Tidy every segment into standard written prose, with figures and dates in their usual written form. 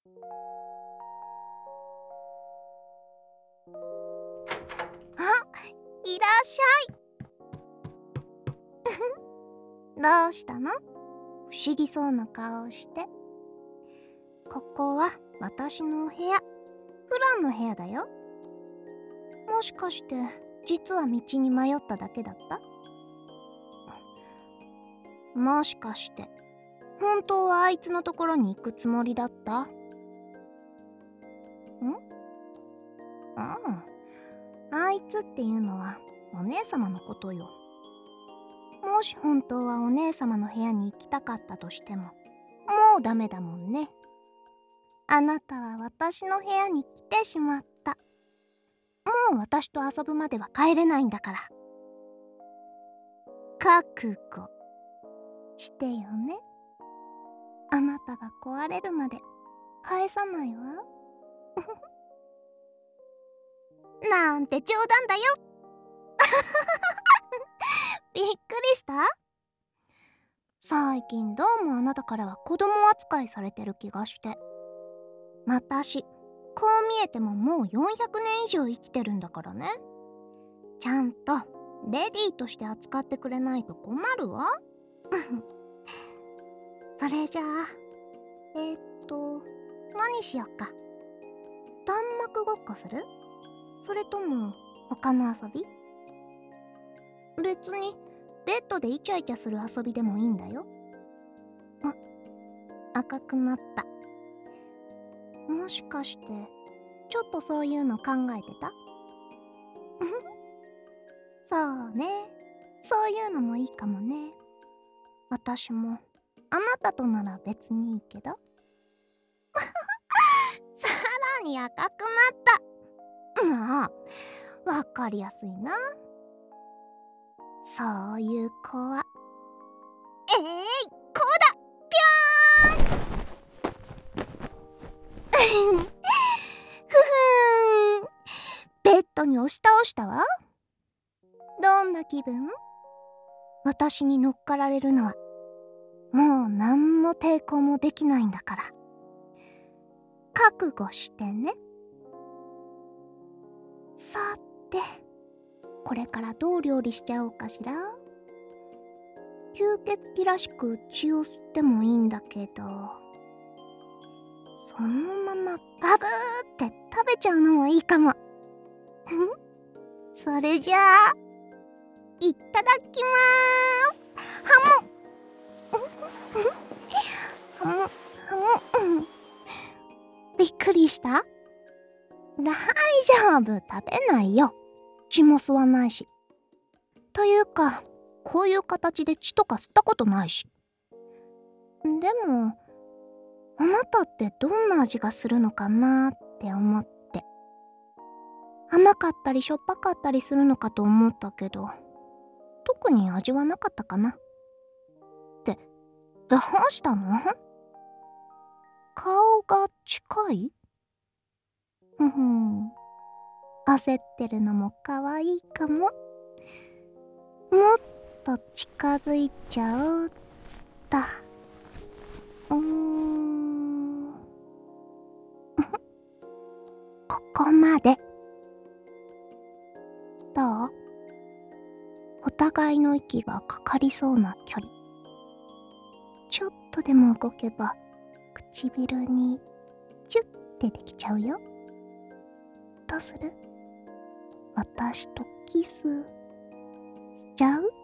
いらっしゃい。どうしたの？不思議そうな顔をして。ここは私の部屋。フランの部屋だよ。もしかして実は道に迷っただけだった？もしかして本当はあいつのところに行くつもりだった？ああ、あいつっていうのはお姉様のことよ。もし本当はお姉様の部屋に行きたかったとしても、もうダメだもんね。あなたは私の部屋に来てしまった。もう私と遊ぶまでは帰れないんだから。覚悟してよね。あなたが壊れるまで返さないわ。なんて冗談だよ。びっくりした？最近どうもあなたからは子供扱いされてる気がして。私、こう見えてももう400年以上生きてるんだからね。ちゃんとレディーとして扱ってくれないと困るわ。それじゃあ、何しよっか。弾幕ごっこする？それとも他の遊び？別にベッドでイチャイチャする遊びでもいいんだよ。赤くなった。もしかしてちょっとそういうの考えてた？そうね、そういうのもいいかもね。私もあなたとなら別にいいけど。さらに赤くなった。まあ、わかりやすいな。そういう子はこうだ。ぴょーん。ふふーん、ベッドに押し倒したわ。どんな気分？私に乗っかられるのはもう何の抵抗もできないんだから。覚悟してね。さて、これからどう料理しちゃおうかしら。吸血鬼らしく血を吸ってもいいんだけど、そのままガブーって食べちゃうのもいいかも。それじゃあ、いただきまーす。ハモハモハモ。びっくりした？大丈夫、食べないよ。血も吸わないし。というか、こういう形で血とか吸ったことないし。でも、あなたってどんな味がするのかなって思って。甘かったりしょっぱかったりするのかと思ったけど、特に味はなかったかな。って、どうしたの？顔が近い？ふふん。焦ってるのも可愛いかも。もっと近づいちゃおうっと。ここまで。どう？お互いの息がかかりそうな距離。ちょっとでも動けば唇にチュッてできちゃうよ。どうする？私とキスしちゃう？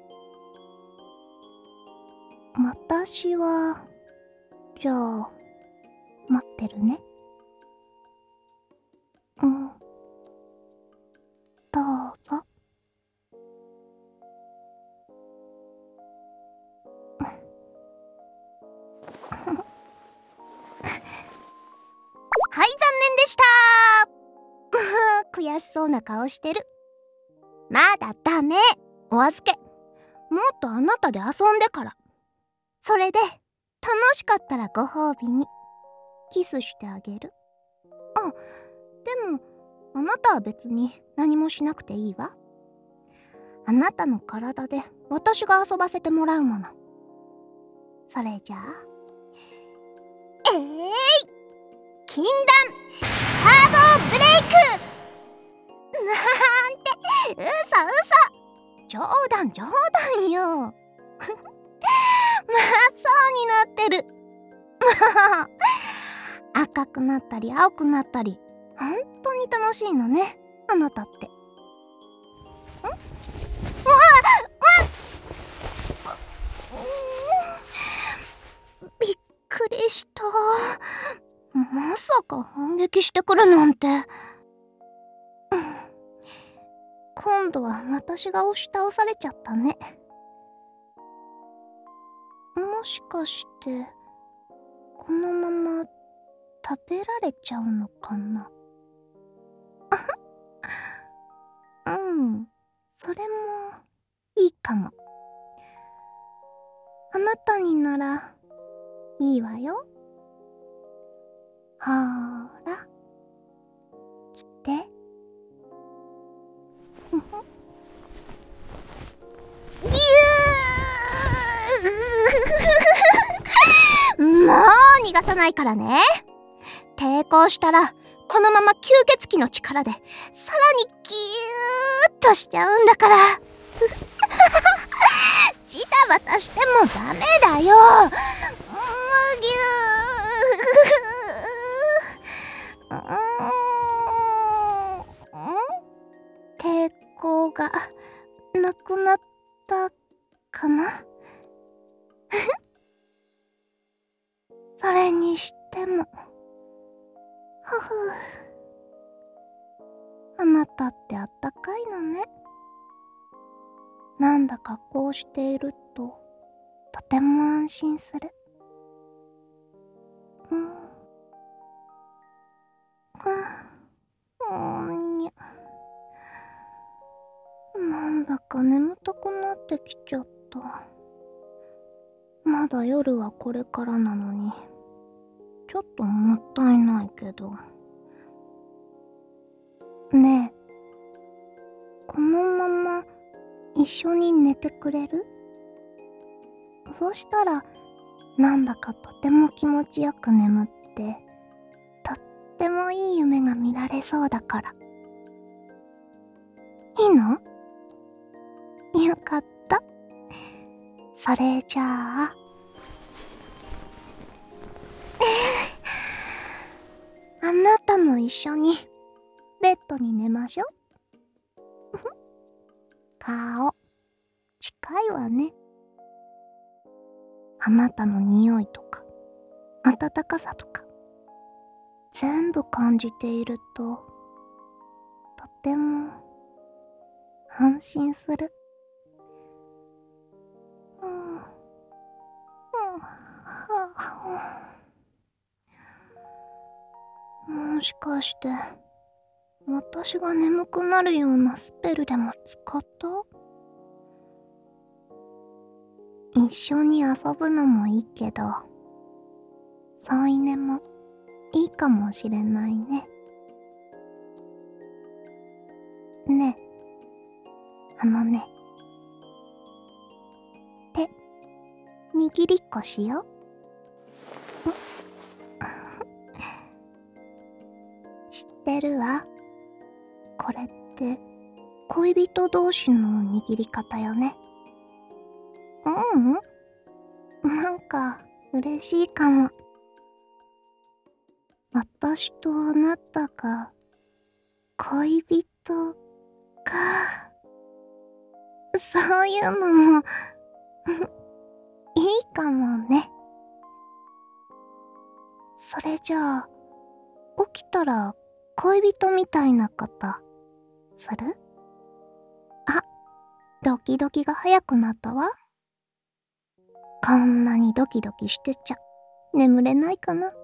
私はじゃあ待ってるね。どうぞ。はい、残念でした。悔しそうな顔してる。まだダメ。お預け。もっとあなたで遊んでから。それで楽しかったらご褒美にキスしてあげる。あ、でもあなたは別に何もしなくていいわ。あなたの体で私が遊ばせてもらうもの。それじゃあ、 禁断スターボーブレイクなんて嘘冗談よまあそうになってる赤くなったり青くなったり本当に楽しいのねあなたって。びっくりした。まさか反撃してくるなんて。今度は私が押し倒されちゃったね。もしかしてこのまま食べられちゃうのかな。それもいいかも。あなたにならいいわよ。ほーら来てぎゅーもう逃がさないからね。抵抗したらこのまま吸血鬼の力でさらにギューッとしちゃうんだからジタバタしてもダメだよ。ぎゅー抵抗がなくなったかなそれにしてもあなたってあったかいのね。なんだかこうしているととても安心する。にゃ。なんだか眠たくなってきちゃった。まだ夜はこれからなのにちょっともったいないけど。ねえ、このまま一緒に寝てくれる？そうしたらなんだかとても気持ちよく眠ってとってもいい夢が見られそうだから。いいの？よかった。それじゃああなたも一緒にベッドに寝ましょ。顔近いわね。あなたの匂いとか暖かさとか全部感じているととても安心する。もしかして私が眠くなるようなスペルでも使った？一緒に遊ぶのもいいけど添い寝もいいかもしれないね。ねえ、手握りっこしよう。知ってるわ。これって恋人同士の握り方よね。なんか嬉しいかも。私とあなたが恋人か。そういうのもいいかもね。それじゃあ起きたら恋人みたいな方する？あ、ドキドキが早くなったわ。こんなにドキドキしてちゃ眠れないかな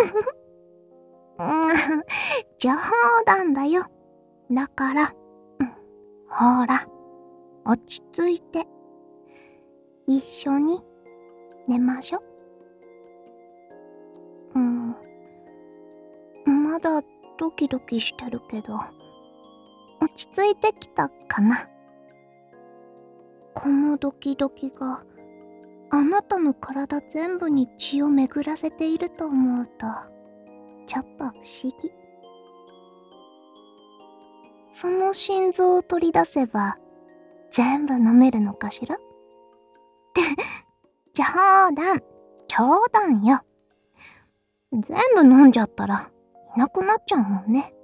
冗談だよ。だから、ほら、落ち着いて一緒に寝ましょ。まだドキドキしてるけど落ち着いてきたかな。このドキドキがあなたの体全部に血を巡らせていると思うとちょっと不思議。その心臓を取り出せば全部飲めるのかしら？冗談、冗談よ。全部飲んじゃったらいなくなっちゃうもんね。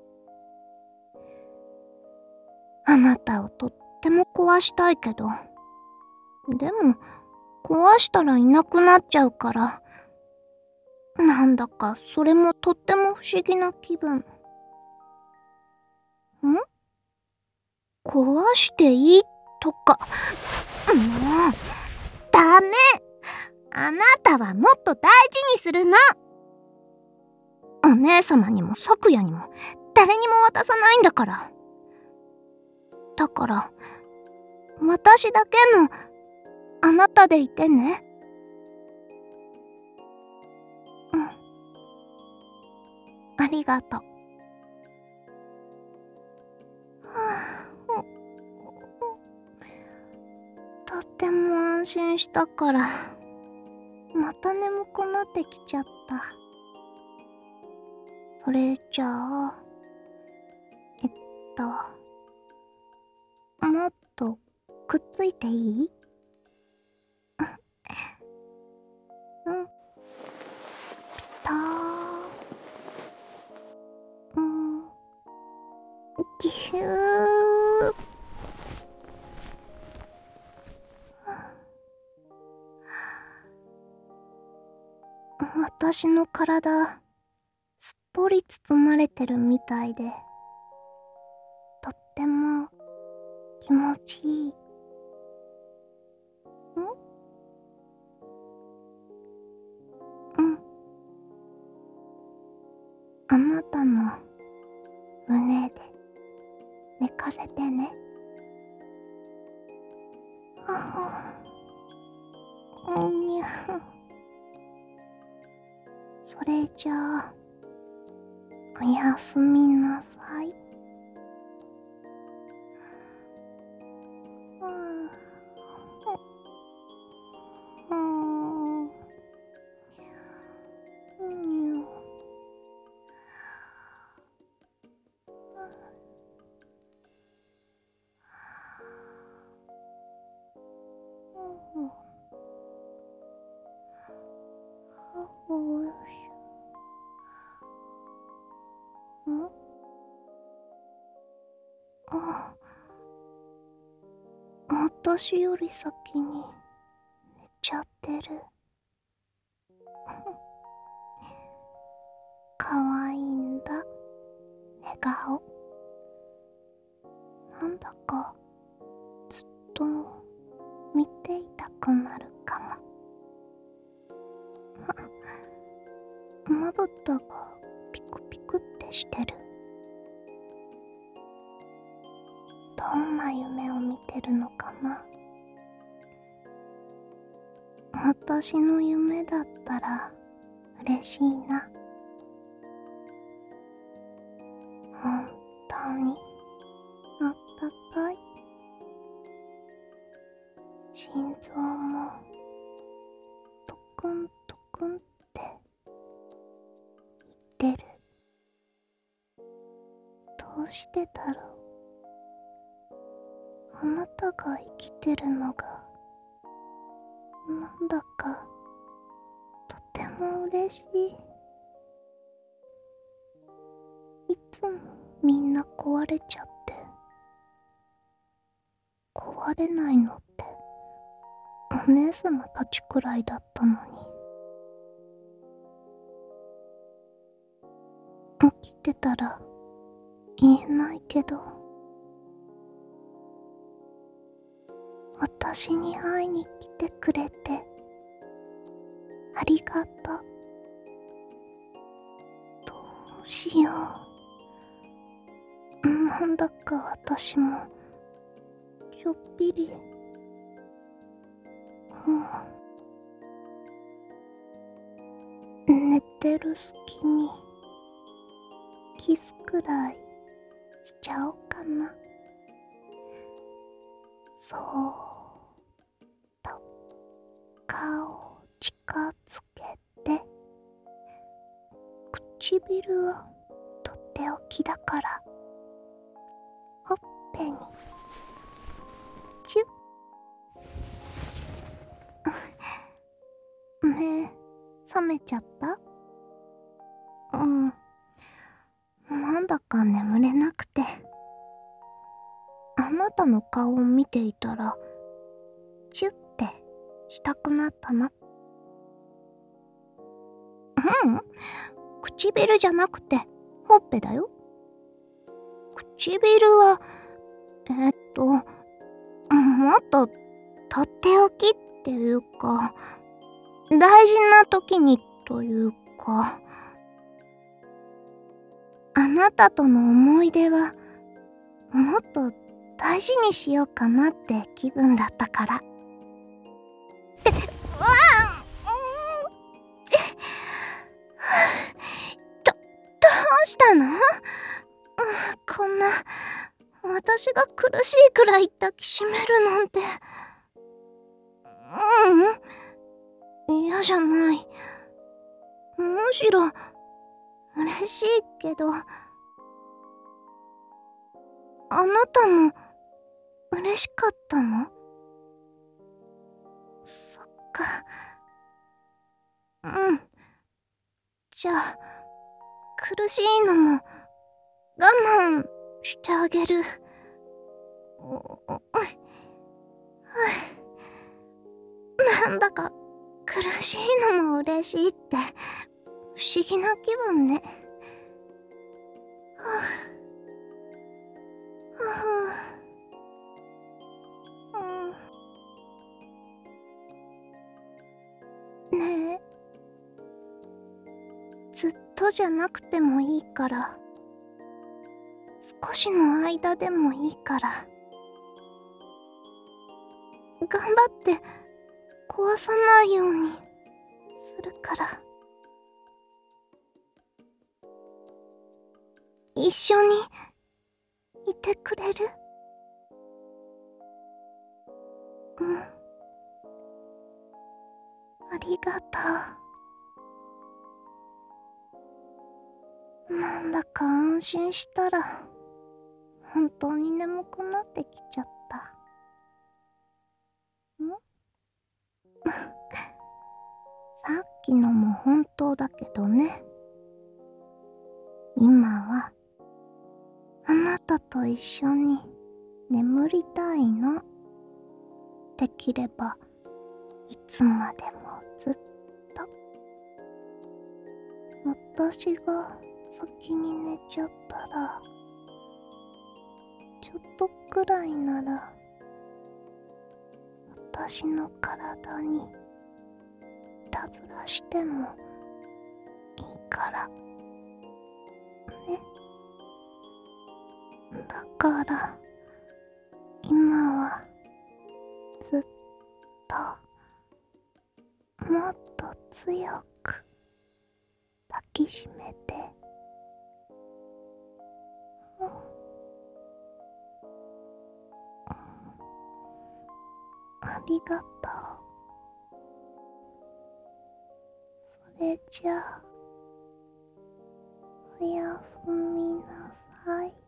あなたをとっても壊したいけど、でも壊したらいなくなっちゃうから、なんだかそれもとっても不思議な気分。壊していいとか、もう、ダメ！あなたはもっと大事にするの！お姉様にも咲夜にも誰にも渡さないんだから。だから、私だけのあなたでいてね。ありがとう。とっても安心したから、また眠くなってきちゃった。それじゃあ、もっとくっついていい？ピター。ギュー。私の体、すっぽり包まれてるみたいで、とっても気持ちいい。あなたの胸で寝かせてね。にゃ。それじゃあ、おやすみなさい。私より先に寝ちゃってる。かわいいんだ、寝顔。なんだかずっと見ていたくなるかも。まぶたがピクピクってしてる。どんな夢を見てるのかな。私の夢だったら嬉しいな。本当にあったかい。心臓もトクントクンって言ってる。どうしてだろう。あなたが生きてるのがなんだかとても嬉しい。いつもみんな壊れちゃって、壊れないのってお姉様たちくらいだったのに。起きてたら言えないけど、私に会いに来てくれてありがとう。どうしよう。なんだか私もちょっぴり寝てる隙にキスくらいしちゃおうかな。そうと顔近づけて、口唇はとっておきだから、ほっぺにチュッ。目覚めちゃった？うん、なんだか眠れなくて。あなたの顔を見ていたらチュッてしたくなったな。うん、唇じゃなくてほっぺだよ。唇はもっととっておきっていうか、大事な時にというか、あなたとの思い出はもっと大事にしようかなって気分だったから。うわどうしたの？こんな私が苦しいくらい抱きしめるなんて。嫌じゃない。むしろ嬉しいけど、あなたも嬉しかったの？そっか。じゃあ苦しいのも我慢してあげる。なんだか苦しいのも嬉しいって不思議な気分ね。ねえ、ずっとじゃなくてもいいから、少しの間でもいいから、頑張って壊さないようにするから。一緒にいてくれる？ありがとう。なんだか安心したら本当に眠くなってきちゃった。さっきのも本当だけどね。今はあなたと一緒に眠りたいの。できればいつまでもずっと。私が先に寝ちゃったら、ちょっとくらいなら私の体にいたずらしてもいいからね。だから今はずっともっと強く抱きしめて。ありがとう。それじゃあおやすみなさい。